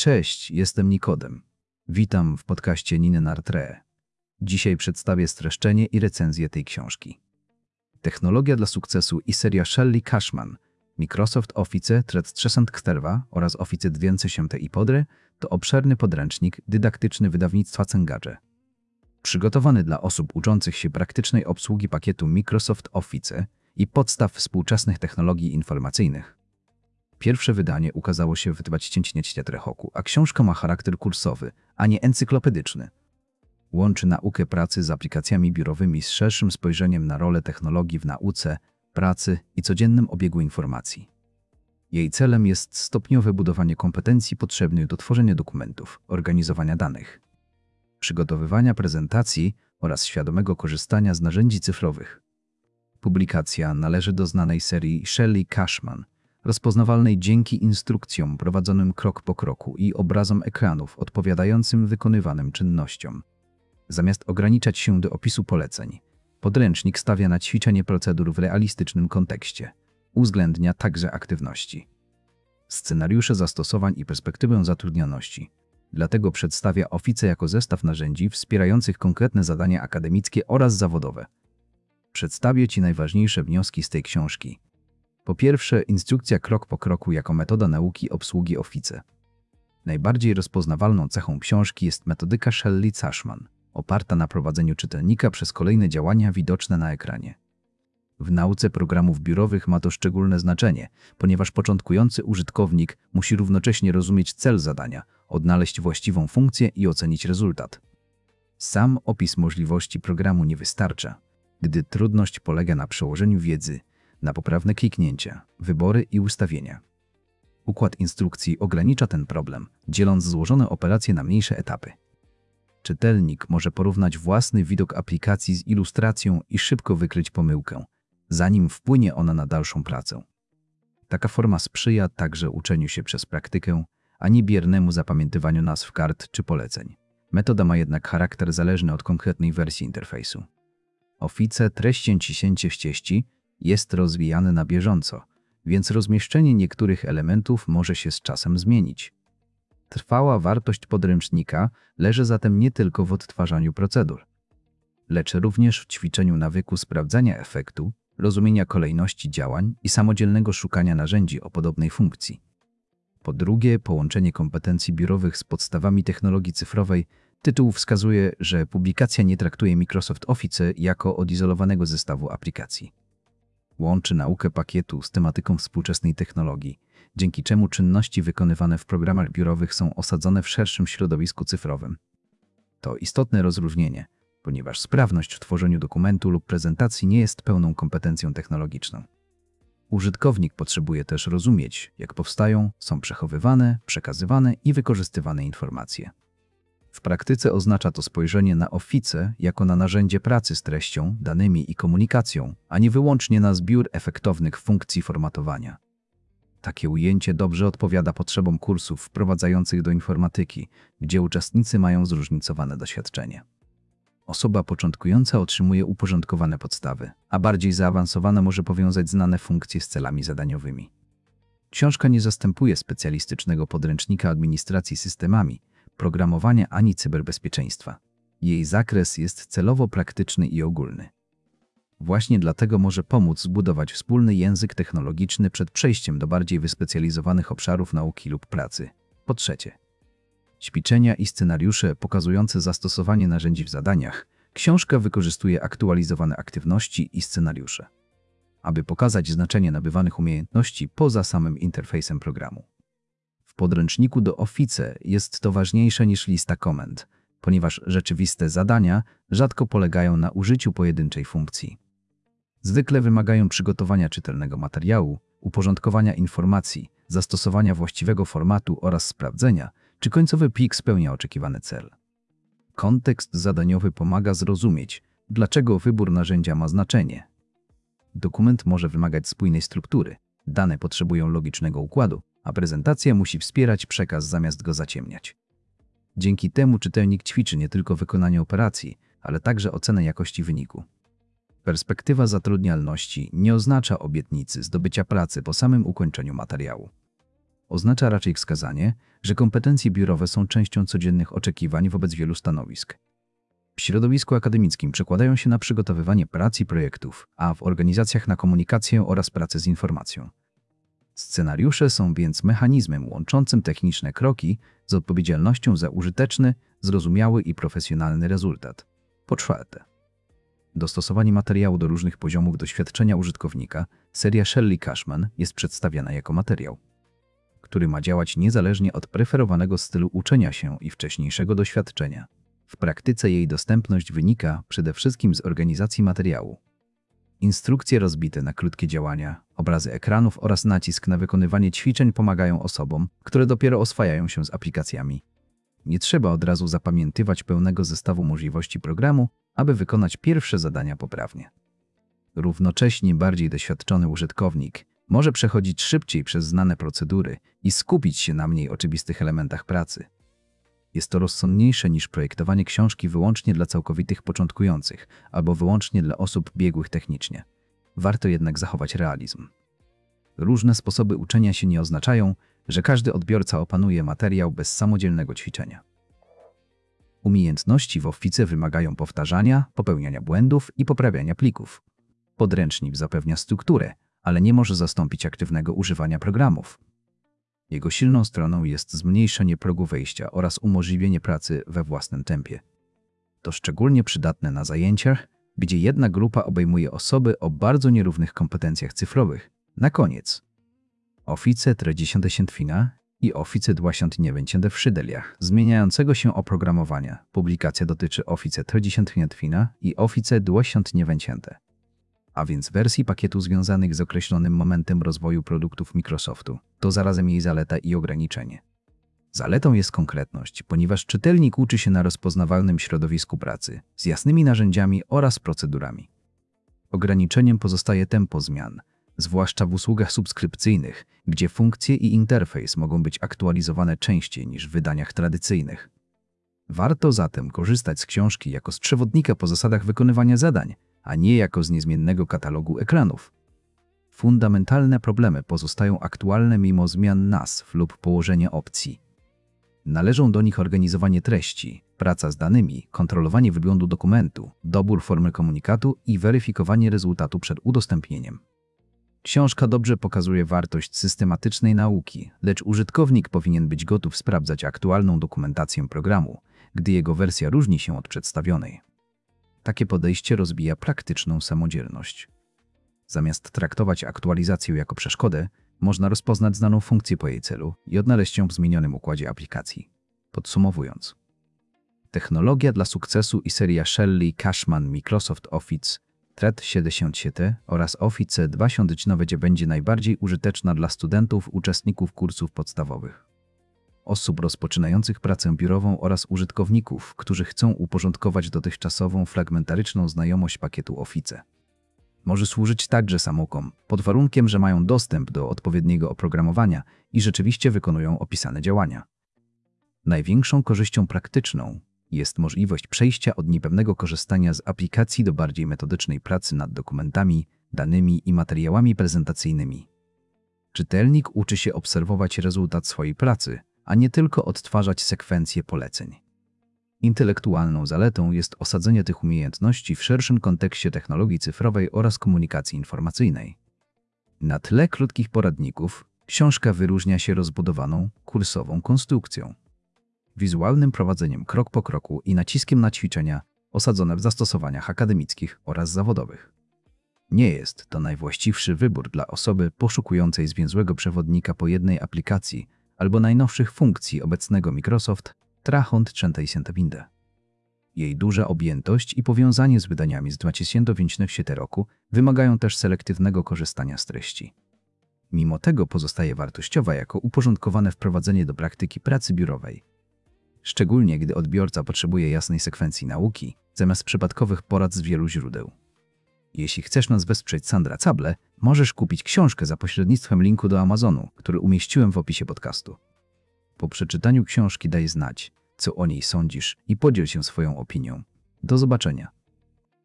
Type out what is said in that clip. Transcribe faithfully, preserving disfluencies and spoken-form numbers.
Cześć, jestem Nikodem. Witam w podcaście Niny Nartre. Dzisiaj przedstawię streszczenie i recenzję tej książki. Technologia dla sukcesu i seria Shelley Cashman, Microsoft Office trzysta oraz Office dwieście i Podre to obszerny podręcznik dydaktyczny wydawnictwa Cengage. Przygotowany dla osób uczących się praktycznej obsługi pakietu Microsoft Office i podstaw współczesnych technologii informacyjnych. Pierwsze wydanie ukazało się w dwa tysiące czwartym roku, a książka ma charakter kursowy, a nie encyklopedyczny. Łączy naukę pracy z aplikacjami biurowymi z szerszym spojrzeniem na rolę technologii w nauce, pracy i codziennym obiegu informacji. Jej celem jest stopniowe budowanie kompetencji potrzebnych do tworzenia dokumentów, organizowania danych, przygotowywania prezentacji oraz świadomego korzystania z narzędzi cyfrowych. Publikacja należy do znanej serii Shelley Cashman, rozpoznawalnej dzięki instrukcjom prowadzonym krok po kroku i obrazom ekranów odpowiadającym wykonywanym czynnościom. Zamiast ograniczać się do opisu poleceń, podręcznik stawia na ćwiczenie procedur w realistycznym kontekście. Uwzględnia także aktywności, scenariusze zastosowań i perspektywę zatrudnioności. Dlatego przedstawia Office jako zestaw narzędzi wspierających konkretne zadania akademickie oraz zawodowe. Przedstawię Ci najważniejsze wnioski z tej książki. Po pierwsze, instrukcja krok po kroku jako metoda nauki obsługi Office. Najbardziej rozpoznawalną cechą książki jest metodyka Shelley Cashman, oparta na prowadzeniu czytelnika przez kolejne działania widoczne na ekranie. W nauce programów biurowych ma to szczególne znaczenie, ponieważ początkujący użytkownik musi równocześnie rozumieć cel zadania, odnaleźć właściwą funkcję i ocenić rezultat. Sam opis możliwości programu nie wystarcza, gdy trudność polega na przełożeniu wiedzy na poprawne kliknięcia, wybory i ustawienia. Układ instrukcji ogranicza ten problem, dzieląc złożone operacje na mniejsze etapy. Czytelnik może porównać własny widok aplikacji z ilustracją i szybko wykryć pomyłkę, zanim wpłynie ona na dalszą pracę. Taka forma sprzyja także uczeniu się przez praktykę, a nie biernemu zapamiętywaniu nazw kart czy poleceń. Metoda ma jednak charakter zależny od konkretnej wersji interfejsu. Office trzysta jest rozwijane na bieżąco, więc rozmieszczenie niektórych elementów może się z czasem zmienić. Trwała wartość podręcznika leży zatem nie tylko w odtwarzaniu procedur, lecz również w ćwiczeniu nawyku sprawdzania efektu, rozumienia kolejności działań i samodzielnego szukania narzędzi o podobnej funkcji. Po drugie, połączenie kompetencji biurowych z podstawami technologii cyfrowej. Tytuł wskazuje, że publikacja nie traktuje Microsoft Office jako odizolowanego zestawu aplikacji. Łączy naukę pakietu z tematyką współczesnej technologii, dzięki czemu czynności wykonywane w programach biurowych są osadzone w szerszym środowisku cyfrowym. To istotne rozróżnienie, ponieważ sprawność w tworzeniu dokumentu lub prezentacji nie jest pełną kompetencją technologiczną. Użytkownik potrzebuje też rozumieć, jak powstają, są przechowywane, przekazywane i wykorzystywane informacje. W praktyce oznacza to spojrzenie na Office jako na narzędzie pracy z treścią, danymi i komunikacją, a nie wyłącznie na zbiór efektownych funkcji formatowania. Takie ujęcie dobrze odpowiada potrzebom kursów wprowadzających do informatyki, gdzie uczestnicy mają zróżnicowane doświadczenie. Osoba początkująca otrzymuje uporządkowane podstawy, a bardziej zaawansowana może powiązać znane funkcje z celami zadaniowymi. Książka nie zastępuje specjalistycznego podręcznika administracji systemami, programowania ani cyberbezpieczeństwa. Jej zakres jest celowo praktyczny i ogólny. Właśnie dlatego może pomóc zbudować wspólny język technologiczny przed przejściem do bardziej wyspecjalizowanych obszarów nauki lub pracy. Po trzecie, ćwiczenia i scenariusze pokazujące zastosowanie narzędzi w zadaniach. Książka wykorzystuje aktualizowane aktywności i scenariusze, aby pokazać znaczenie nabywanych umiejętności poza samym interfejsem programu. W podręczniku do Office jest to ważniejsze niż lista komend, ponieważ rzeczywiste zadania rzadko polegają na użyciu pojedynczej funkcji. Zwykle wymagają przygotowania czytelnego materiału, uporządkowania informacji, zastosowania właściwego formatu oraz sprawdzenia, czy końcowy plik spełnia oczekiwany cel. Kontekst zadaniowy pomaga zrozumieć, dlaczego wybór narzędzia ma znaczenie. Dokument może wymagać spójnej struktury, dane potrzebują logicznego układu, a prezentacja musi wspierać przekaz zamiast go zaciemniać. Dzięki temu czytelnik ćwiczy nie tylko wykonanie operacji, ale także ocenę jakości wyniku. Perspektywa zatrudnialności nie oznacza obietnicy zdobycia pracy po samym ukończeniu materiału. Oznacza raczej wskazanie, że kompetencje biurowe są częścią codziennych oczekiwań wobec wielu stanowisk. W środowisku akademickim przekładają się na przygotowywanie prac i projektów, a w organizacjach na komunikację oraz pracę z informacją. Scenariusze są więc mechanizmem łączącym techniczne kroki z odpowiedzialnością za użyteczny, zrozumiały i profesjonalny rezultat. Po czwarte, dostosowanie materiału do różnych poziomów doświadczenia użytkownika. Seria Shelley-Cashman jest przedstawiana jako materiał, który ma działać niezależnie od preferowanego stylu uczenia się i wcześniejszego doświadczenia. W praktyce jej dostępność wynika przede wszystkim z organizacji materiału. Instrukcje rozbite na krótkie działania, obrazy ekranów oraz nacisk na wykonywanie ćwiczeń pomagają osobom, które dopiero oswajają się z aplikacjami. Nie trzeba od razu zapamiętywać pełnego zestawu możliwości programu, aby wykonać pierwsze zadania poprawnie. Równocześnie bardziej doświadczony użytkownik może przechodzić szybciej przez znane procedury i skupić się na mniej oczywistych elementach pracy. Jest to rozsądniejsze niż projektowanie książki wyłącznie dla całkowitych początkujących albo wyłącznie dla osób biegłych technicznie. Warto jednak zachować realizm. Różne sposoby uczenia się nie oznaczają, że każdy odbiorca opanuje materiał bez samodzielnego ćwiczenia. Umiejętności w Office wymagają powtarzania, popełniania błędów i poprawiania plików. Podręcznik zapewnia strukturę, ale nie może zastąpić aktywnego używania programów. Jego silną stroną jest zmniejszenie progu wejścia oraz umożliwienie pracy we własnym tempie. To szczególnie przydatne na zajęciach, gdzie jedna grupa obejmuje osoby o bardzo nierównych kompetencjach cyfrowych. Na koniec, Office trzydzieści Fina i Office dwadzieścia w szydeliach zmieniającego się oprogramowania. Publikacja dotyczy Office trzydzieści Fina i Office dwadzieścia, a więc wersji pakietu związanych z określonym momentem rozwoju produktów Microsoftu. To zarazem jej zaleta i ograniczenie. Zaletą jest konkretność, ponieważ czytelnik uczy się na rozpoznawalnym środowisku pracy, z jasnymi narzędziami oraz procedurami. Ograniczeniem pozostaje tempo zmian, zwłaszcza w usługach subskrypcyjnych, gdzie funkcje i interfejs mogą być aktualizowane częściej niż w wydaniach tradycyjnych. Warto zatem korzystać z książki jako z przewodnika po zasadach wykonywania zadań, a nie jako z niezmiennego katalogu ekranów. Fundamentalne problemy pozostają aktualne mimo zmian nazw lub położenia opcji. Należą do nich organizowanie treści, praca z danymi, kontrolowanie wyglądu dokumentu, dobór formy komunikatu i weryfikowanie rezultatu przed udostępnieniem. Książka dobrze pokazuje wartość systematycznej nauki, lecz użytkownik powinien być gotów sprawdzać aktualną dokumentację programu, gdy jego wersja różni się od przedstawionej. Takie podejście rozbija praktyczną samodzielność. Zamiast traktować aktualizację jako przeszkodę, można rozpoznać znaną funkcję po jej celu i odnaleźć ją w zmienionym układzie aplikacji. Podsumowując, technologia dla sukcesu i seria Shelley-Cashman Microsoft Office trzydzieści oraz Office dwadzieścia będzie najbardziej użyteczna dla studentów, uczestników kursów podstawowych, osób rozpoczynających pracę biurową oraz użytkowników, którzy chcą uporządkować dotychczasową fragmentaryczną znajomość pakietu Office. Może służyć także samoukom, pod warunkiem, że mają dostęp do odpowiedniego oprogramowania i rzeczywiście wykonują opisane działania. Największą korzyścią praktyczną jest możliwość przejścia od niepewnego korzystania z aplikacji do bardziej metodycznej pracy nad dokumentami, danymi i materiałami prezentacyjnymi. Czytelnik uczy się obserwować rezultat swojej pracy, a nie tylko odtwarzać sekwencje poleceń. Intelektualną zaletą jest osadzenie tych umiejętności w szerszym kontekście technologii cyfrowej oraz komunikacji informacyjnej. Na tle krótkich poradników książka wyróżnia się rozbudowaną, kursową konstrukcją, wizualnym prowadzeniem krok po kroku i naciskiem na ćwiczenia osadzone w zastosowaniach akademickich oraz zawodowych. Nie jest to najwłaściwszy wybór dla osoby poszukującej zwięzłego przewodnika po jednej aplikacji albo najnowszych funkcji obecnego Microsoft trzydzieści. Jej duża objętość i powiązanie z wydaniami z dwa tysiące piętnastego roku wymagają też selektywnego korzystania z treści. Mimo tego pozostaje wartościowa jako uporządkowane wprowadzenie do praktyki pracy biurowej. Szczególnie gdy odbiorca potrzebuje jasnej sekwencji nauki, zamiast przypadkowych porad z wielu źródeł. Jeśli chcesz nas wesprzeć Sandra Cable, możesz kupić książkę za pośrednictwem linku do Amazonu, który umieściłem w opisie podcastu. Po przeczytaniu książki daj znać, co o niej sądzisz i podziel się swoją opinią. Do zobaczenia.